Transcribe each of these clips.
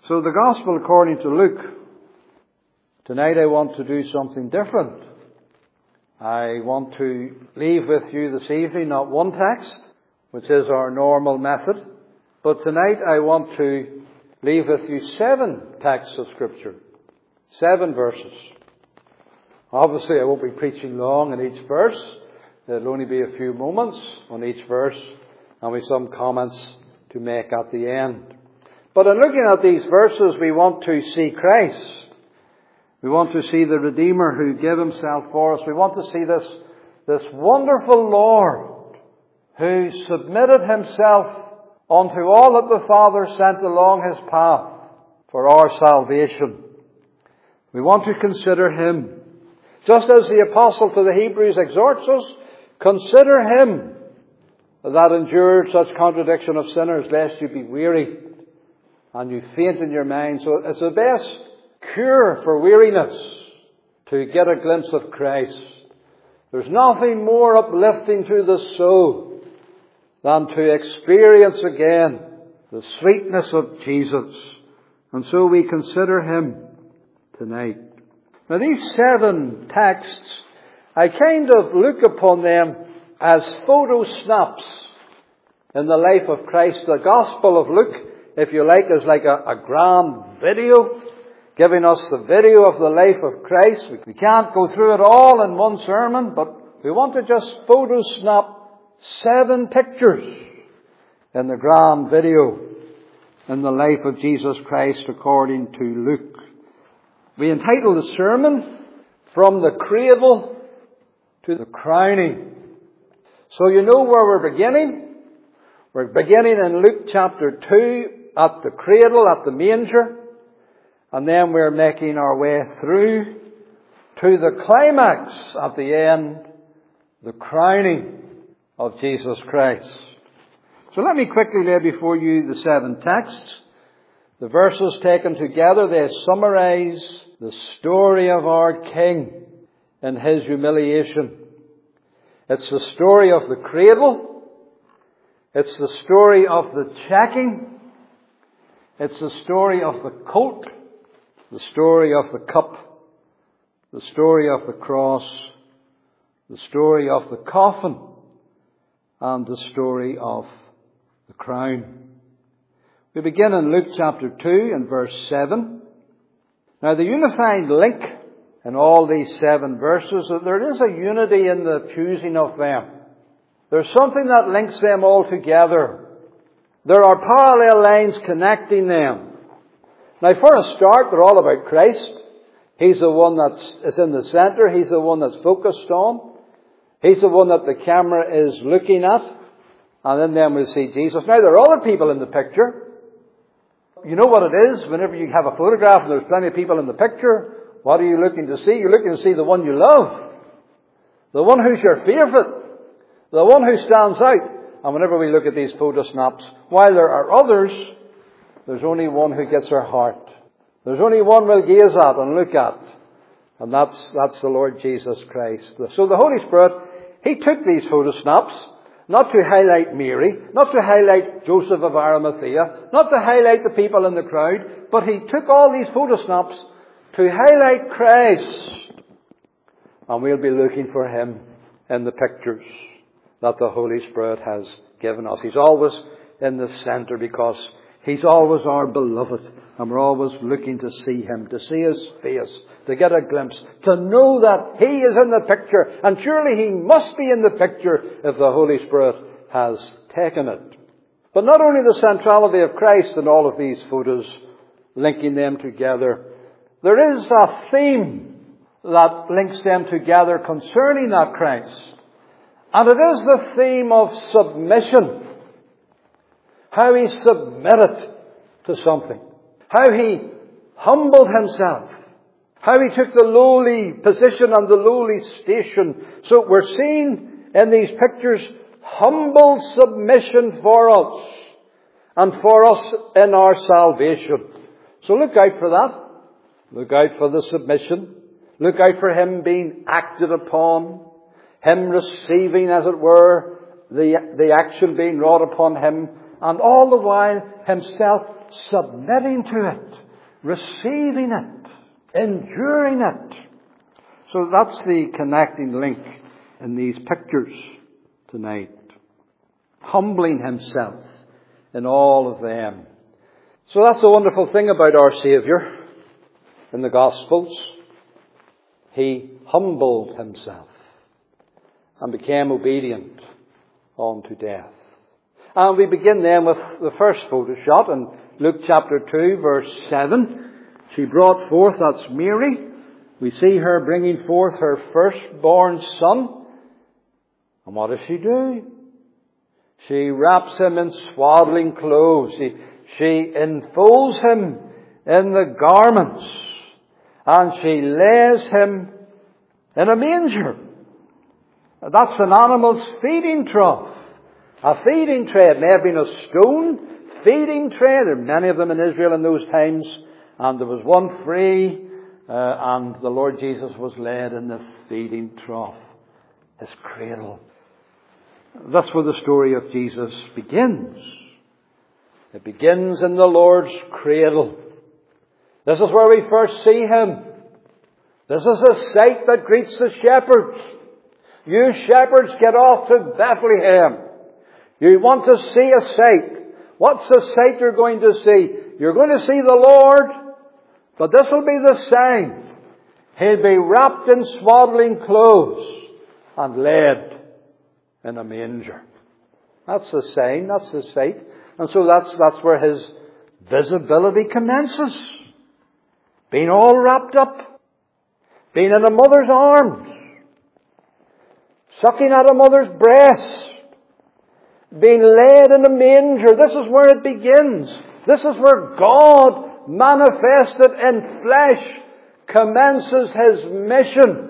So the Gospel according to Luke. Tonight I want to do something different. I want to leave with you this evening not one text, which is our normal method, but tonight I want to leave with you 7 texts of Scripture. 7 verses. Obviously I won't be preaching long in each verse. There'll only be a few moments on each verse, and with some comments to make at the end. But in looking at these verses, we want to see Christ. We want to see the Redeemer who gave Himself for us. We want to see this wonderful Lord who submitted Himself unto all that the Father sent along His path for our salvation. We want to consider Him. Just as the Apostle to the Hebrews exhorts us, consider Him that endured such contradiction of sinners, lest you be weary and you faint in your mind. So it's the best cure for weariness to get a glimpse of Christ. There's nothing more uplifting to the soul than to experience again the sweetness of Jesus. And so we consider Him tonight. Now these 7 texts, I kind of look upon them as photo snaps in the life of Christ. The Gospel of Luke, if you like, is like a grand video, giving us the video of the life of Christ. We can't go through it all in one sermon, but we want to just photo snap 7 pictures in the grand video in the life of Jesus Christ according to Luke. We entitle the sermon, From the Cradle to the Crowning. So you know where we're beginning. We're beginning in Luke chapter 2 at the cradle, at the manger. And then we're making our way through to the climax at the end, the crowning of Jesus Christ. So let me quickly lay before you the 7 texts. The verses taken together, they summarize the story of our King in His humiliation. It's the story of the cradle. It's the story of the checking. It's the story of the colt, the story of the cup, the story of the cross, the story of the coffin, and the story of the crown. We begin in Luke chapter 2 and verse 7. Now the unifying link in all these 7 verses is that there is a unity in the choosing of them. There's something that links them all together. There are parallel lines connecting them. Now for a start, they're all about Christ. He's the one that's in the center. He's the one that's focused on. He's the one that the camera is looking at. And then we see Jesus. Now there are other people in the picture. You know what it is whenever you have a photograph and there's plenty of people in the picture. What are you looking to see? You're looking to see the one you love. The one who's your favourite. The one who stands out. And whenever we look at these photo snaps, while there are others, there's only one who gets our heart. There's only one we'll gaze at and look at. And that's the Lord Jesus Christ. So the Holy Spirit, He took these photo snaps, not to highlight Mary, not to highlight Joseph of Arimathea, not to highlight the people in the crowd, but He took all these photo snaps to highlight Christ. And we'll be looking for Him in the pictures that the Holy Spirit has given us. He's always in the center because He's always our beloved. And we're always looking to see Him, to see His face, to get a glimpse, to know that He is in the picture. And surely He must be in the picture if the Holy Spirit has taken it. But not only the centrality of Christ in all of these photos, linking them together, there is a theme that links them together concerning that Christ. And it is the theme of submission. How He submitted to something. How He humbled Himself. How He took the lowly position and the lowly station. So we're seeing in these pictures humble submission for us. And for us in our salvation. So look out for that. Look out for the submission. Look out for Him being acted upon. Him receiving, as it were, the action being wrought upon Him. And all the while Himself submitting to it, receiving it, enduring it. So that's the connecting link in these pictures tonight. Humbling himself in all of them. So that's the wonderful thing about our Saviour in the Gospels. He humbled himself and became obedient unto death. And we begin then with the first photo shot in Luke chapter 2 verse 7. She brought forth, that's Mary. We see her bringing forth her firstborn son. And what does she do? She wraps him in swaddling clothes. She enfolds him in the garments. And she lays him in a manger. That's an animal's feeding trough. A feeding tray. It may have been a stone feeding tray. There were many of them in Israel in those times. And there was one free. And the Lord Jesus was laid in the feeding trough. His cradle. That's where the story of Jesus begins. It begins in the Lord's cradle. This is where we first see him. This is a sight that greets the shepherds. You shepherds, get off to Bethlehem. You want to see a sight. What's the sight you're going to see? You're going to see the Lord, but this will be the sign. He'll be wrapped in swaddling clothes and laid in a manger. That's the sign, that's the sight. And so that's where his visibility commences. Being all wrapped up. Being in a mother's arms. Sucking at a mother's breast. Being laid in a manger. This is where it begins. This is where God, manifested in flesh, commences his mission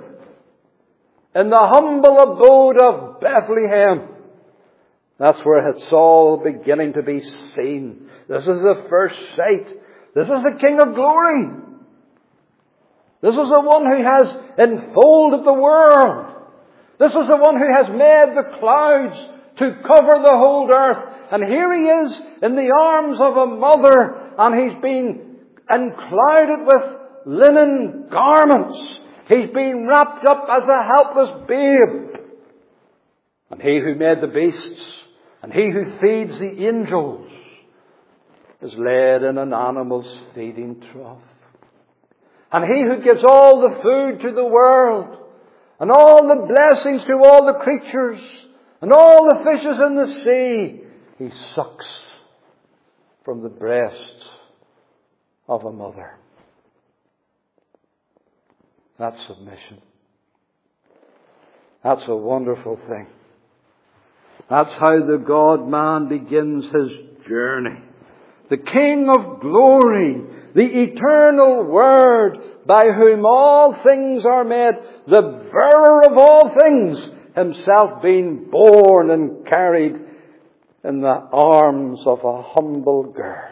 in the humble abode of Bethlehem. That's where it's all beginning to be seen. This is the first sight. This is the King of glory. This is the one who has enfolded the world. This is the one who has made the clouds to cover the whole earth. And here he is in the arms of a mother, and he's been enclouded with linen garments. He's been wrapped up as a helpless babe. And he who made the beasts, and he who feeds the angels, is laid in an animal's feeding trough. And he who gives all the food to the world, and all the blessings to all the creatures, and all the fishes in the sea, he sucks from the breast of a mother. That's submission. That's a wonderful thing. That's how the God-man begins his journey. The King of glory, the eternal Word, by whom all things are made, the bearer of all things, himself being born and carried in the arms of a humble girl.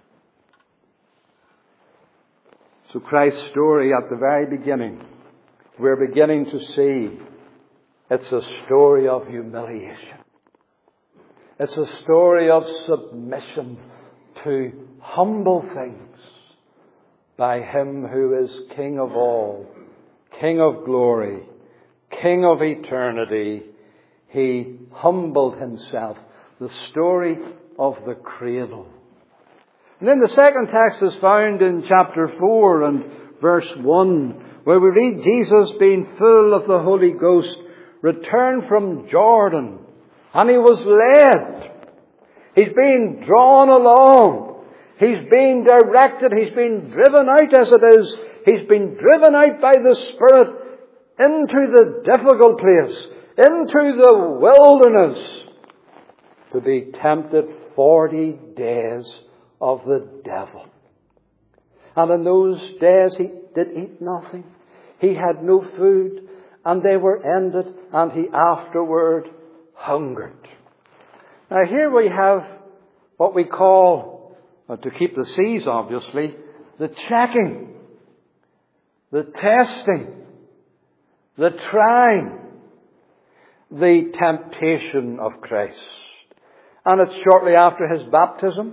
So Christ's story at the very beginning, we're beginning to see it's a story of humiliation. It's a story of submission to humble things by him who is King of all, King of glory, King of eternity. He humbled himself. The story of the cradle. And then the second text is found in chapter 4 and verse 1, where we read Jesus, being full of the Holy Ghost, returned from Jordan, and he was led. He's being drawn along. He's being directed. He's being driven out, as it is. He's been driven out by the Spirit into the difficult place, into the wilderness, to be tempted 40 days of the devil. And in those days he did eat nothing. He had no food, and they were ended, and he afterward hungered. Now here we have what we call, to keep the seas obviously, the checking, the testing, the trying, the temptation of Christ. And it's shortly after his baptism.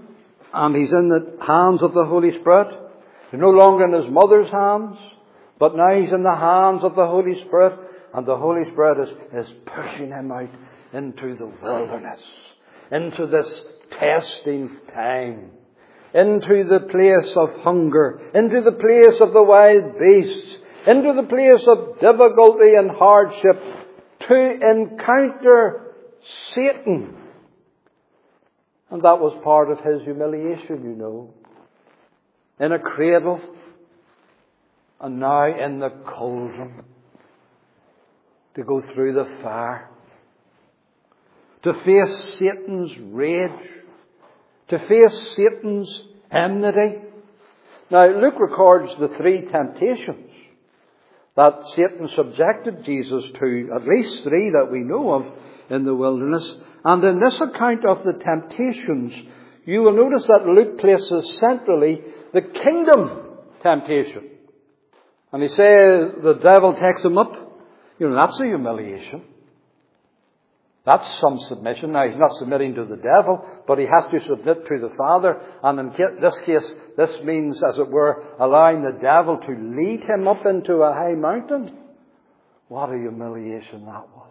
And he's in the hands of the Holy Spirit. He's no longer in his mother's hands, but now he's in the hands of the Holy Spirit. And the Holy Spirit is pushing him out into the wilderness, into this testing time, into the place of hunger, into the place of the wild beasts, into the place of difficulty and hardship, to encounter Satan. And that was part of his humiliation, you know. In a cradle, and now in the cauldron, to go through the fire, to face Satan's rage, to face Satan's enmity. Now, Luke records the 3 temptations that Satan subjected Jesus to, at least 3 that we know of in the wilderness. And in this account of the temptations, you will notice that Luke places centrally the kingdom temptation. And he says the devil takes him up. You know, that's a humiliation. That's some submission. Now, he's not submitting to the devil, but he has to submit to the Father. And in this case, this means, as it were, allowing the devil to lead him up into a high mountain. What a humiliation that was.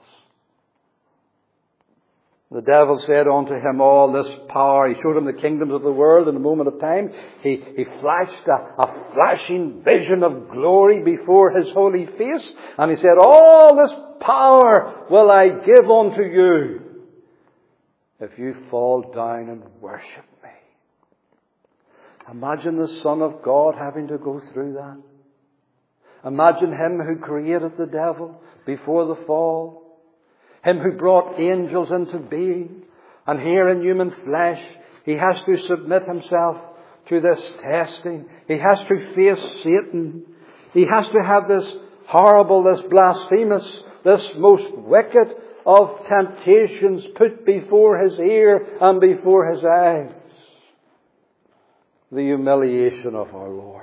The devil said unto him, all this power. He showed him the kingdoms of the world in a moment of time. He flashed a flashing vision of glory before his holy face. And he said, all this power will I give unto you if you fall down and worship me. Imagine the Son of God having to go through that. Imagine him who created the devil before the fall. Him who brought angels into being. And here in human flesh, he has to submit himself to this testing. He has to face Satan. He has to have this horrible, this blasphemous, this most wicked of temptations put before his ear and before his eyes. The humiliation of our Lord.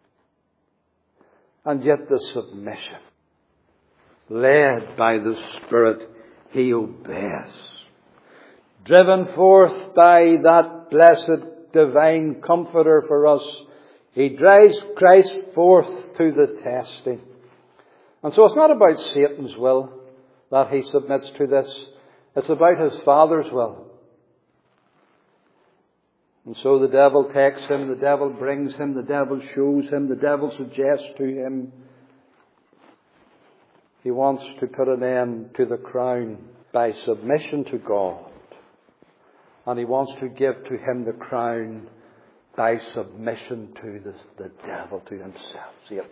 And yet the submission. Led by the Spirit, he obeys. Driven forth by that blessed divine Comforter for us, he drives Christ forth to the testing. And so it's not about Satan's will that he submits to this. It's about his Father's will. And so the devil takes him, the devil brings him, the devil shows him, the devil suggests to him. He wants to put an end to the crown by submission to God. And he wants to give to him the crown by submission to the devil, to himself, Satan.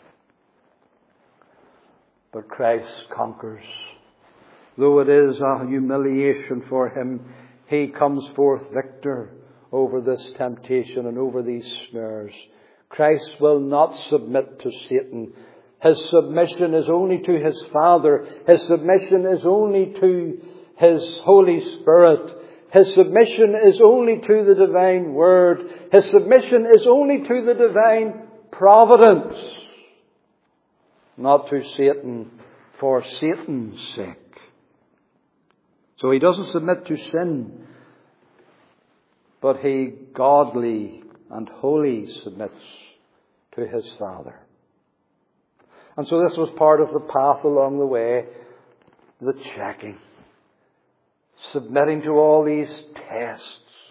But Christ conquers. Though it is a humiliation for him, he comes forth victor over this temptation and over these snares. Christ will not submit to Satan. His submission is only to his Father. His submission is only to his Holy Spirit. His submission is only to the divine Word. His submission is only to the divine providence. Not to Satan for Satan's sake. So he doesn't submit to sin, but he godly and holy submits to his Father. And so this was part of the path along the way, the checking. Submitting to all these tests.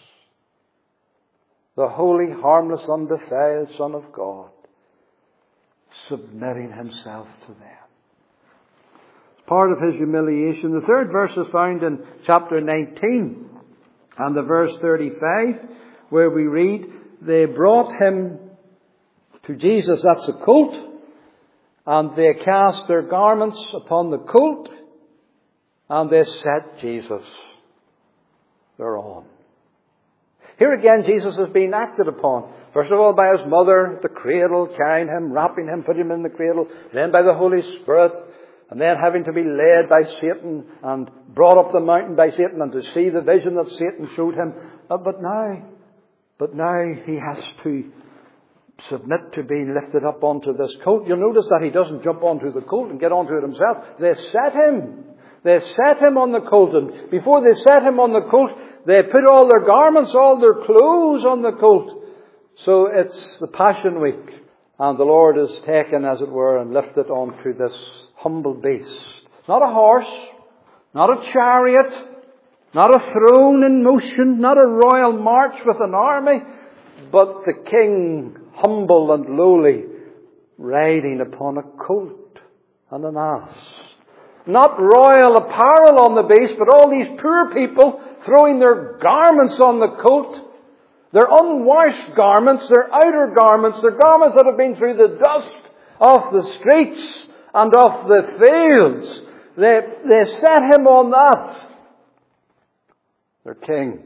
The holy, harmless, undefiled Son of God. Submitting himself to them. It's part of his humiliation. The 3rd verse is found in chapter 19 and the verse 35, where we read, they brought him to Jesus, that's a colt, and they cast their garments upon the colt, and they set Jesus thereon. Here again, Jesus is being acted upon. First of all, by his mother, the cradle, carrying him, wrapping him, putting him in the cradle. Then by the Holy Spirit. And then having to be led by Satan and brought up the mountain by Satan and to see the vision that Satan showed him. But now he has to submit to being lifted up onto this colt. You'll notice that he doesn't jump onto the colt and get onto it himself. They set him. They set him on the colt, and before they set him on the colt, they put all their garments, all their clothes on the colt. So it's the Passion Week, and the Lord is taken, as it were, and lifted onto this humble beast. Not a horse, not a chariot, not a throne in motion, not a royal march with an army, but the King, humble and lowly, riding upon a colt and an ass. Not royal apparel on the beast, but all these poor people throwing their garments on the colt. Their unwashed garments, their outer garments, their garments that have been through the dust of the streets and of the fields. They set him on that. Their king.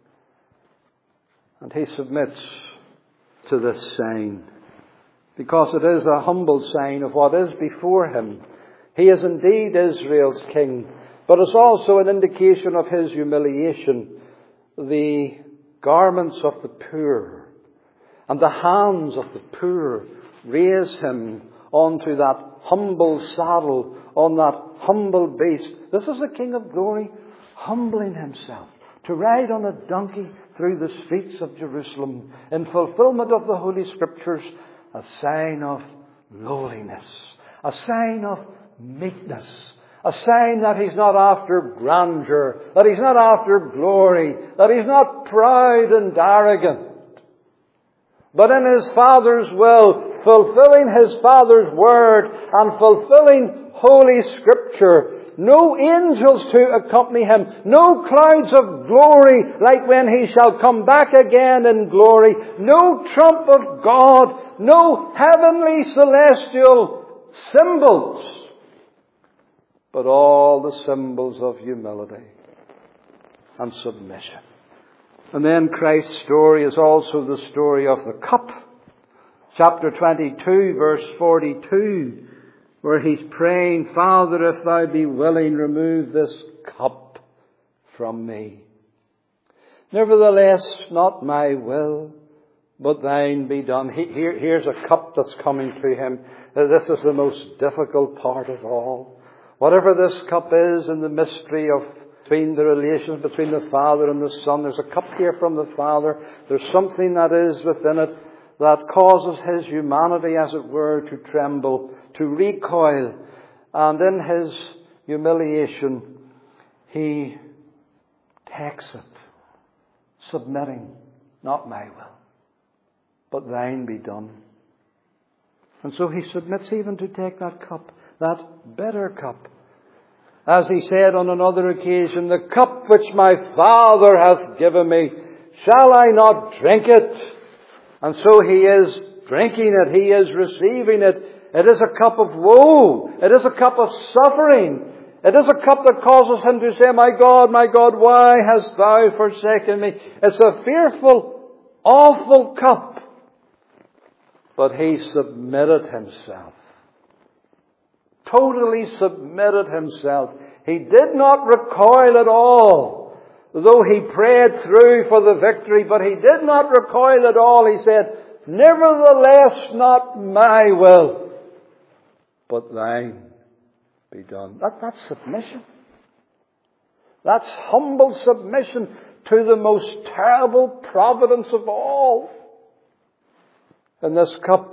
And he submits to this sign, because it is a humble sign of what is before him. He is indeed Israel's king, but it's also an indication of his humiliation. The garments of the poor and the hands of the poor raise him onto that humble saddle, on that humble beast. This is the King of Glory, humbling himself to ride on a donkey through the streets of Jerusalem in fulfillment of the Holy Scriptures, a sign of lowliness, a sign of meekness, a sign that he's not after grandeur, that he's not after glory, that he's not proud and arrogant, but in his Father's will, fulfilling his Father's word and fulfilling Holy Scripture. No angels to accompany him, no clouds of glory like when he shall come back again in glory, no trump of God, no heavenly celestial symbols, but all the symbols of humility and submission. And then Christ's story is also the story of the cup. Chapter 22, verse 42, where he's praying, Father, if thou be willing, remove this cup from me. Nevertheless, not my will, but thine be done. Here's a cup that's coming to him. This is the most difficult part of all. Whatever this cup is in the mystery of between the relations between the Father and the Son, there's a cup here from the Father. There's something that is within it that causes his humanity, as it were, to tremble, to recoil. And in his humiliation, he takes it, submitting, not my will, but thine be done. And so he submits even to take that cup, that bitter cup. As he said on another occasion, the cup which my Father hath given me, shall I not drink it? And so he is drinking it, he is receiving it. It is a cup of woe, it is a cup of suffering. It is a cup that causes him to say, my God, why hast thou forsaken me? It's a fearful, awful cup. But he submitted himself. Totally submitted himself. He did not recoil at all, though he prayed through for the victory, but he did not recoil at all. He said, nevertheless, not my will, but thine be done. That's submission. That's humble submission to the most terrible providence of all. In this cup.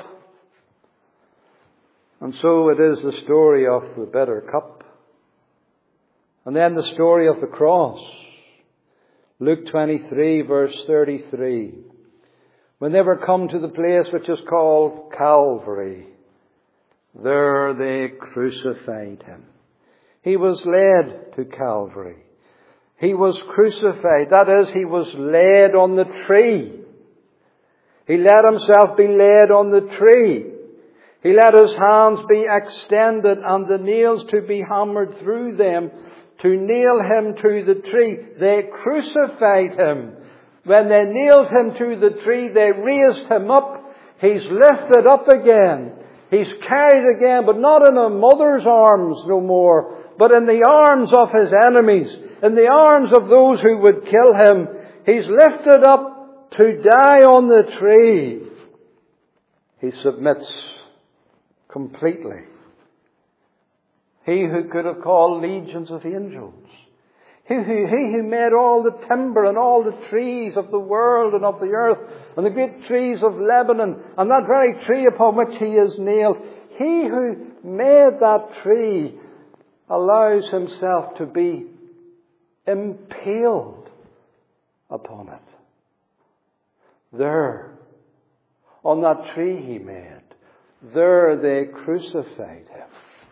And so it is the story of the bitter cup. And then the story of the cross. Luke 23 verse 33. When they were come to the place which is called Calvary, there they crucified him. He was led to Calvary. He was crucified. That is, he was laid on the tree. He let himself be laid on the tree. He let his hands be extended and the nails to be hammered through them to nail him to the tree. They crucified him. When they nailed him to the tree, they raised him up. He's lifted up again. He's carried again, but not in a mother's arms no more, but in the arms of his enemies, in the arms of those who would kill him. He's lifted up to die on the tree. He submits completely. He who could have called legions of angels. He who made all the timber and all the trees of the world and of the earth and the great trees of Lebanon and that very tree upon which he is nailed. He who made that tree allows himself to be impaled upon it. There, on that tree he made, there they crucified him.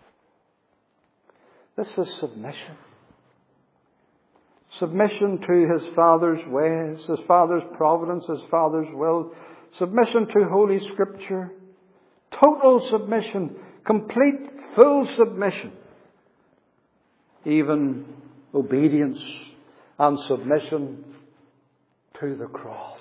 This is submission. Submission to his Father's ways, his Father's providence, his Father's will. Submission to Holy Scripture. Total submission. Complete, full submission. Even obedience and submission to the cross.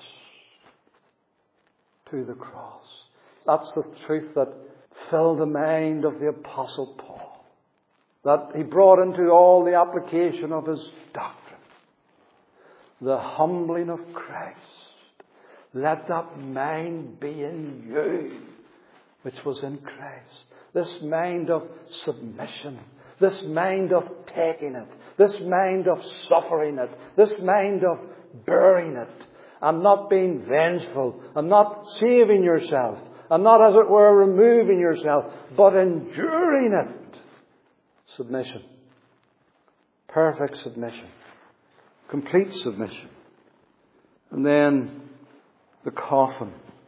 To the cross. That's the truth that filled the mind of the Apostle Paul. That he brought into all the application of his doctrine. The humbling of Christ. Let that mind be in you, which was in Christ. This mind of submission. This mind of taking it. This mind of suffering it. This mind of bearing it. And not being vengeful. And not saving yourself. And not, as it were, removing yourself. But enduring it. Submission. Perfect submission. Complete submission. And then the coffin.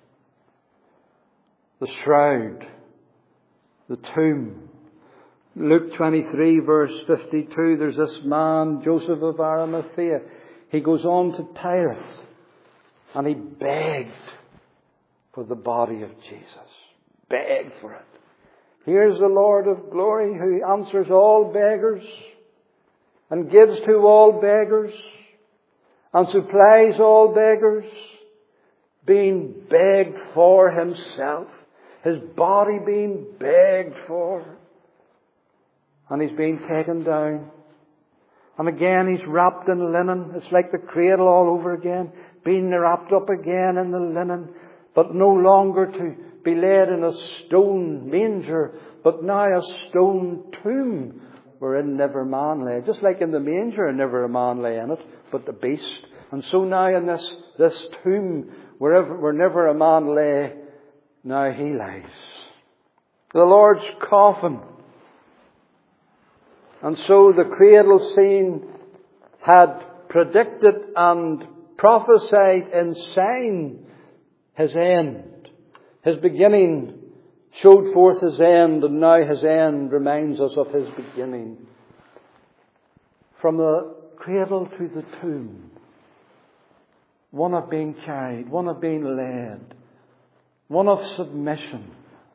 The shroud. The tomb. Luke 23 verse 52, there's this man, Joseph of Arimathea. He goes on to Pilate and he begged for the body of Jesus. Begged for it. Here's the Lord of glory who answers all beggars and gives to all beggars and supplies all beggars, being begged for himself. His body being begged for. And he's being taken down. And again he's wrapped in linen. It's like the cradle all over again. Being wrapped up again in the linen. But no longer to be laid in a stone manger. But now a stone tomb wherein never man lay. Just like in the manger never a man lay in it, but the beast. And so now in this tomb where never a man lay, now he lies. The Lord's coffin. And so the cradle scene had predicted and prophesied in sign his end. His beginning showed forth his end, and now his end reminds us of his beginning. From the cradle to the tomb. One of being carried, one of being led, one of submission.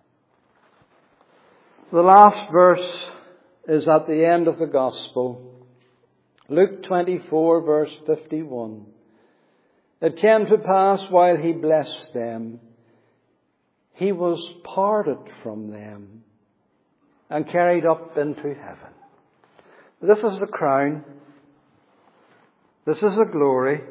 The last verse is at the end of the Gospel. Luke 24 verse 51. It came to pass while he blessed them, he was parted from them and carried up into heaven. This is the crown. This is the glory.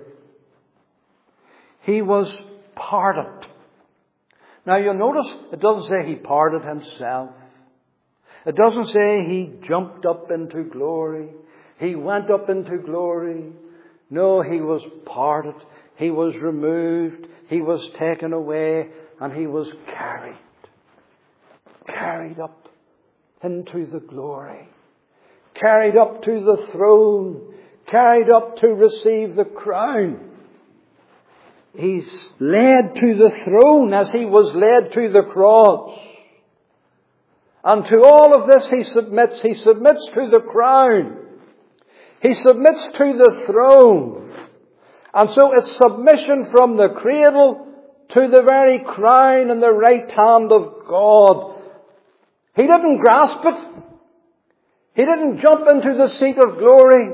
He was parted. Now you'll notice it doesn't say he parted himself. It doesn't say he jumped up into glory. He went up into glory. No, he was parted. He was removed. He was taken away. And he was carried. Carried up into the glory. Carried up to the throne. Carried up to receive the crown. He's led to the throne as he was led to the cross. And to all of this he submits. He submits to the crown. He submits to the throne. And so it's submission from the cradle to the very crown in the right hand of God. He didn't grasp it. He didn't jump into the seat of glory.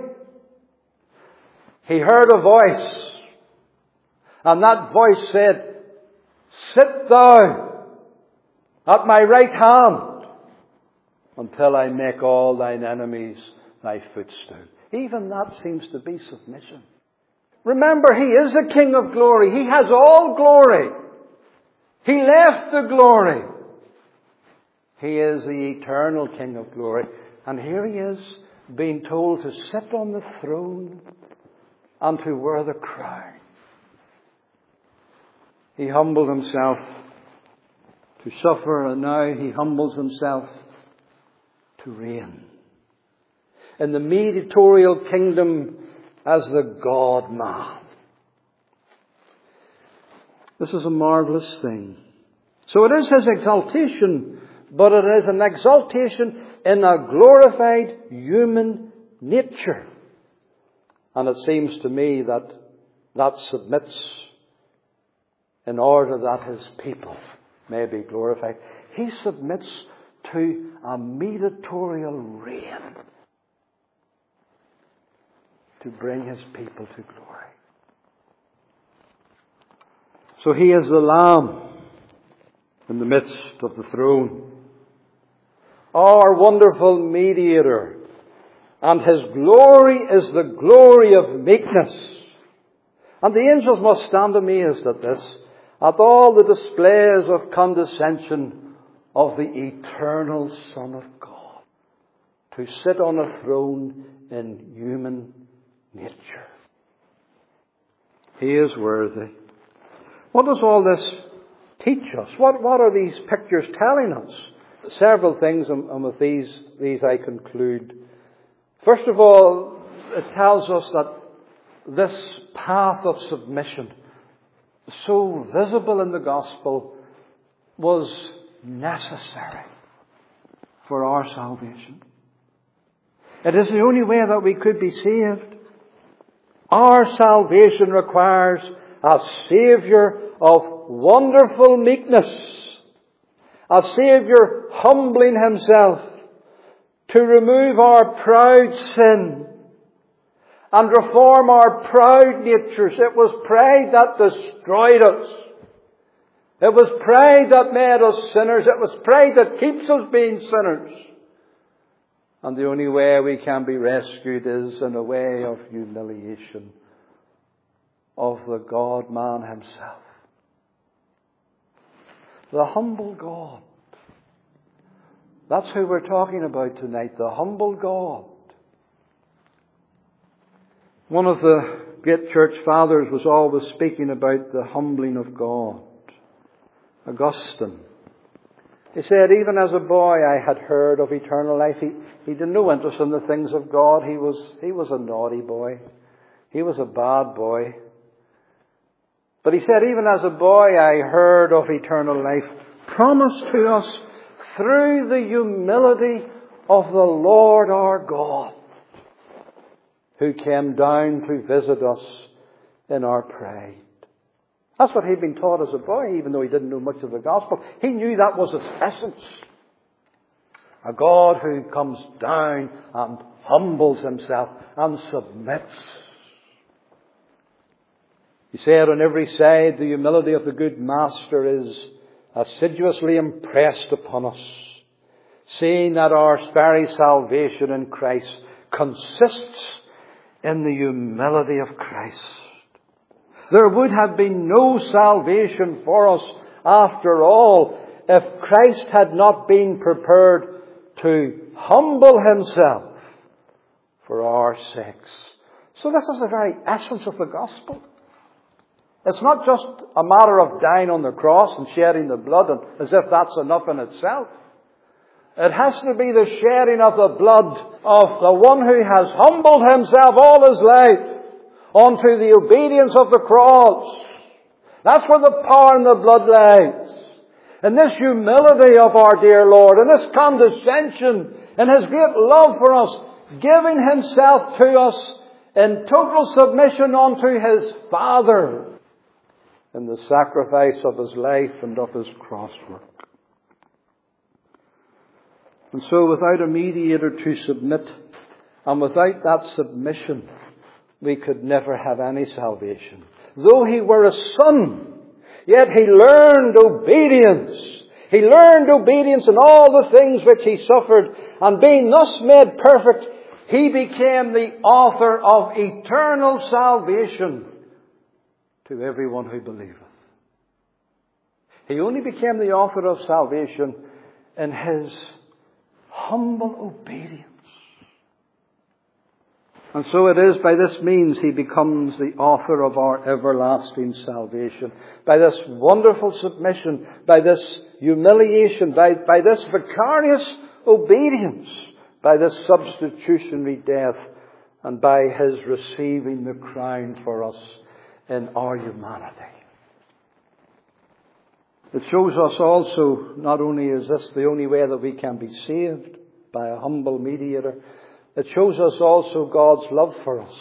He heard a voice. And that voice said, "Sit thou at my right hand until I make all thine enemies thy footstool." Even that seems to be submission. Remember, he is the King of glory. He has all glory. He left the glory. He is the eternal King of glory. And here he is, being told to sit on the throne and to wear the crown. He humbled himself to suffer, and now he humbles himself to reign in the mediatorial kingdom as the God-man. This is a marvelous thing. So it is his exaltation, but it is an exaltation in a glorified human nature. And it seems to me that that submits in order that his people may be glorified. He submits to a mediatorial reign to bring his people to glory. So he is the Lamb in the midst of the throne, our wonderful mediator, and his glory is the glory of meekness. And the angels must stand amazed at this, at all the displays of condescension of the eternal Son of God, to sit on a throne in human nature. He is worthy. What does all this teach us? What are these pictures telling us? Several things, and with these I conclude. First of all, it tells us that this path of submission, so visible in the gospel, was necessary for our salvation. It is the only way that we could be saved. Our salvation requires a Saviour of wonderful meekness, a Saviour humbling himself to remove our proud sin and reform our proud natures. It was pride that destroyed us. It was pride that made us sinners. It was pride that keeps us being sinners. And the only way we can be rescued is in a way of humiliation of the God-man himself. The humble God. That's who we're talking about tonight, the humble God. One of the great church fathers was always speaking about the humbling of God. Augustine. He said, even as a boy I had heard of eternal life. He had no interest in the things of God. He was a naughty boy. He was a bad boy. But he said, even as a boy I heard of eternal life promised to us through the humility of the Lord our God, who came down to visit us in our pride. That's what he'd been taught as a boy, even though he didn't know much of the gospel. He knew that was its essence. A God who comes down and humbles himself and submits. He said, on every side, the humility of the good master is assiduously impressed upon us, seeing that our very salvation in Christ consists in the humility of Christ. There would have been no salvation for us after all if Christ had not been prepared to humble himself for our sakes. So this is the very essence of the gospel. It's not just a matter of dying on the cross and shedding the blood, and as if that's enough in itself. It has to be the shedding of the blood of the one who has humbled himself all his life unto the obedience of the cross. That's where the power in the blood lies. And this humility of our dear Lord, and this condescension, and his great love for us, giving himself to us in total submission unto his Father, in the sacrifice of his life and of his cross work. And so without a mediator to submit, and without that submission, we could never have any salvation. Though he were a son, yet he learned obedience. He learned obedience in all the things which he suffered, and being thus made perfect, he became the author of eternal salvation to everyone who believeth. He only became the author of salvation in his humble obedience And so it is by this means He becomes the author of our everlasting salvation. By this wonderful submission, by this humiliation, by this vicarious obedience, by this substitutionary death, and by His receiving the crown for us in our humanity. It shows us also, not only is this the only way that we can be saved, by a humble mediator, it shows us also God's love for us.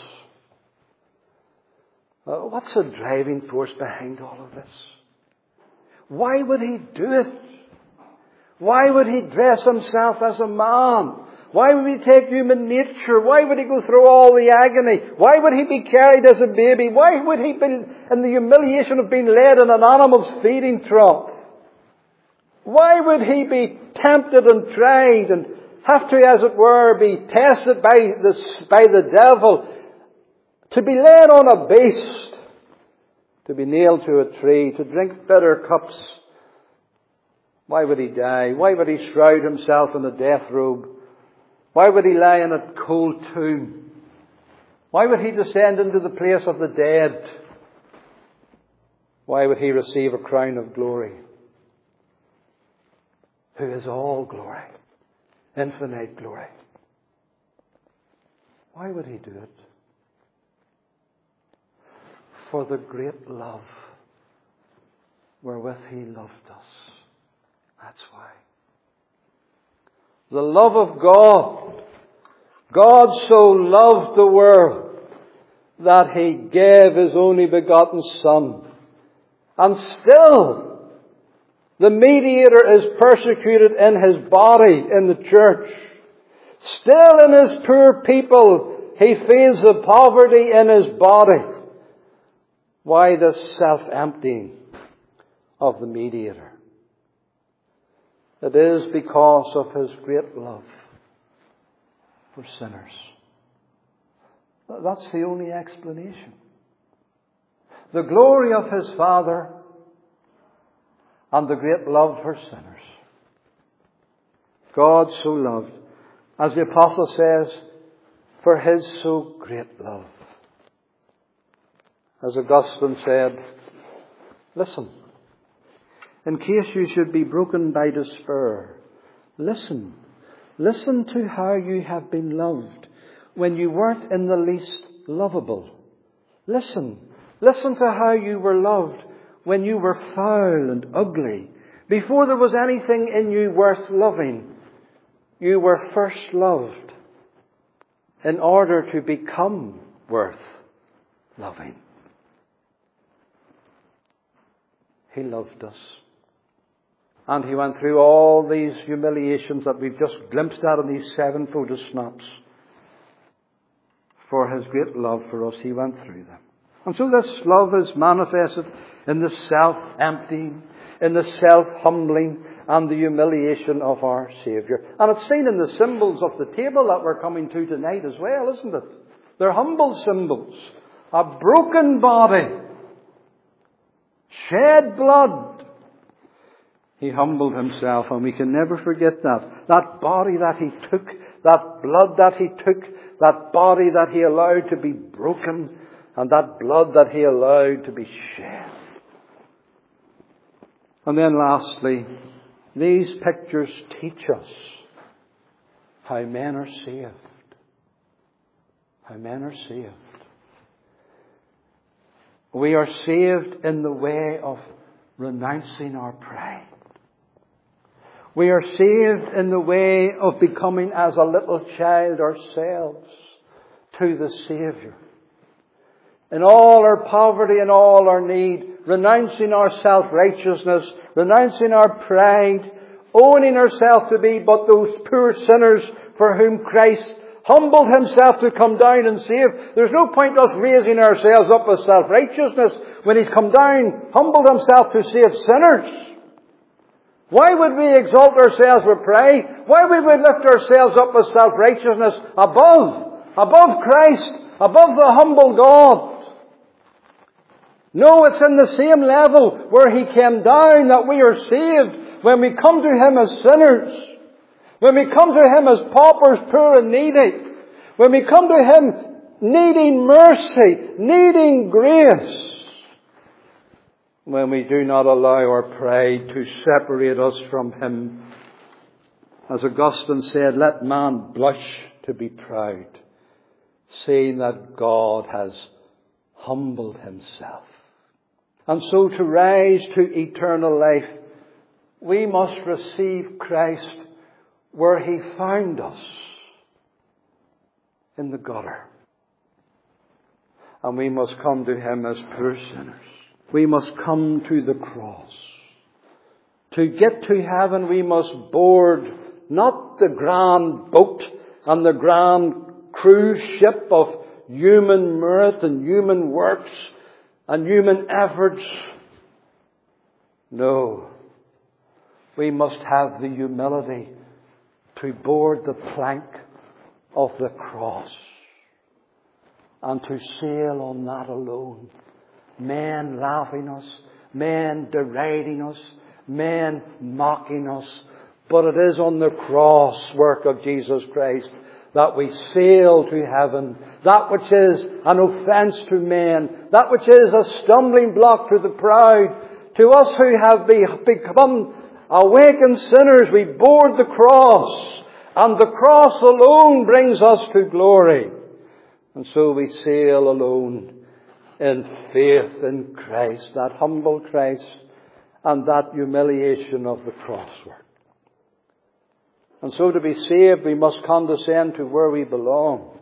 What's the driving force behind all of this? Why would He do it? Why would He dress Himself as a man? Why would He take human nature? Why would He go through all the agony? Why would He be carried as a baby? Why would He be in the humiliation of being led in an animal's feeding trough? Why would He be tempted and tried and have to, as it were, be tested by the devil, to be led on a beast, to be nailed to a tree, to drink bitter cups? Why would He die? Why would He shroud Himself in a death robe? Why would He lie in a cold tomb? Why would He descend into the place of the dead? Why would He receive a crown of glory? Who is all glory, infinite glory. Why would He do it? For the great love wherewith He loved us. That's why. The love of God. God so loved the world that He gave His only begotten Son. And still, the mediator is persecuted in His body, in the church. Still in His poor people, He feels the poverty in His body. Why this self-emptying of the mediator? It is because of His great love for sinners. That's the only explanation. The glory of His Father and the great love for sinners. God so loved, as the Apostle says, for His so great love. As Augustine said, listen, in case you should be broken by despair, listen to how you have been loved when you weren't in the least lovable. Listen to how you were loved when you were foul and ugly. Before there was anything in you worth loving, you were first loved in order to become worth loving. He loved us. And He went through all these humiliations that we've just glimpsed at in these 7 photo snaps. For His great love for us, He went through them. And so this love is manifested in the self-emptying, in the self-humbling, and the humiliation of our Saviour. And it's seen in the symbols of the table that we're coming to tonight as well, isn't it? They're humble symbols. A broken body, shed blood. He humbled Himself, and we can never forget that. That body that He took, that blood that He took, that body that He allowed to be broken, and that blood that He allowed to be shed. And then lastly, these pictures teach us how men are saved. How men are saved. We are saved in the way of renouncing our pride. We are saved in the way of becoming as a little child ourselves to the Saviour. In all our poverty and all our need, renouncing our self-righteousness, renouncing our pride, owning ourselves to be but those poor sinners for whom Christ humbled Himself to come down and save. There's no point us raising ourselves up with self-righteousness when He's come down, humbled Himself to save sinners. Why would we exalt ourselves with pride? Why would we lift ourselves up with self-righteousness above Christ, above the humble God? No, it's in the same level where He came down that we are saved when we come to Him as sinners. When we come to Him as paupers, poor and needy. When we come to Him needing mercy, needing grace, when we do not allow our pride to separate us from Him. As Augustine said, let man blush to be proud, seeing that God has humbled Himself. And so to rise to eternal life, we must receive Christ where He found us, in the gutter. And we must come to Him as poor sinners. We must come to the cross. To get to heaven, we must board not the grand boat and the grand cruise ship of human mirth and human works and human efforts. No. We must have the humility to board the plank of the cross and to sail on that alone. Men laughing us, men deriding us, men mocking us. But it is on the cross work of Jesus Christ that we sail to heaven. That which is an offence to men, that which is a stumbling block to the proud, to us who have become awakened sinners, we board the cross. And the cross alone brings us to glory. And so we sail alone in faith in Christ, that humble Christ and that humiliation of the cross work. And so to be saved, we must condescend to where we belong.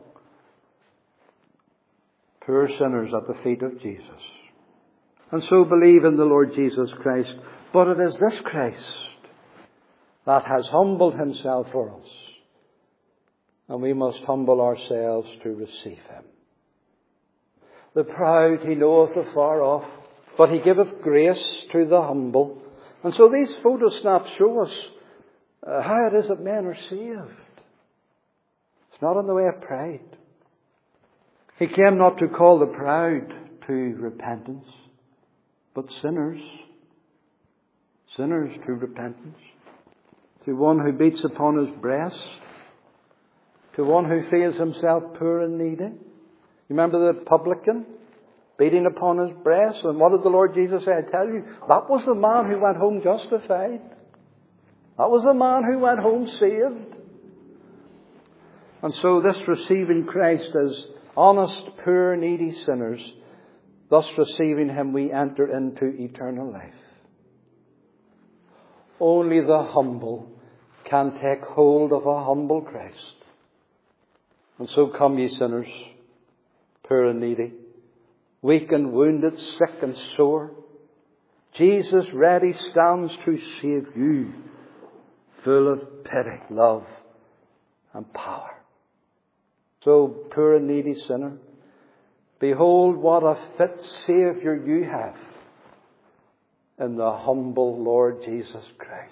Poor sinners at the feet of Jesus. And so believe in the Lord Jesus Christ. But it is this Christ that has humbled Himself for us. And we must humble ourselves to receive Him. The proud He knoweth afar off, but He giveth grace to the humble. And so these photo snaps show us how it is that men are saved. It's not in the way of pride. He came not to call the proud to repentance, but sinners to repentance. To one who beats upon his breast, to one who feels himself poor and needy. You remember the publican beating upon his breast? And what did the Lord Jesus say? I tell you, that was the man who went home justified. That was the man who went home saved. And so this receiving Christ as honest, poor, needy sinners, thus receiving Him, we enter into eternal life. Only the humble can take hold of a humble Christ. And so come ye sinners, poor and needy, weak and wounded, sick and sore. Jesus ready stands to save you, full of pity, love and power. So, poor and needy sinner, behold what a fit Saviour you have in the humble Lord Jesus Christ.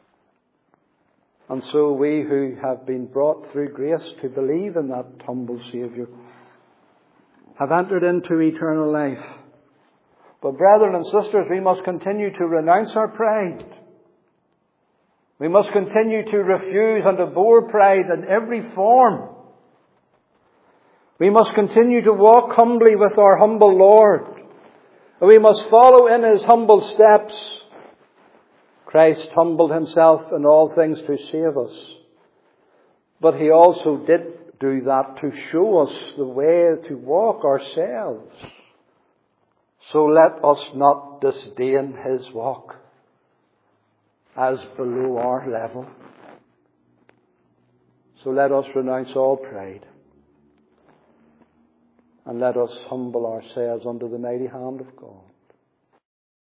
And so we who have been brought through grace to believe in that humble Saviour have entered into eternal life. But brethren and sisters, we must continue to renounce our pride. We must continue to refuse and abhor pride in every form. We must continue to walk humbly with our humble Lord. We must follow in His humble steps. Christ humbled Himself in all things to save us. But He also did do that to show us the way to walk ourselves. So let us not disdain His walk as below our level. So let us renounce all pride. And let us humble ourselves under the mighty hand of God.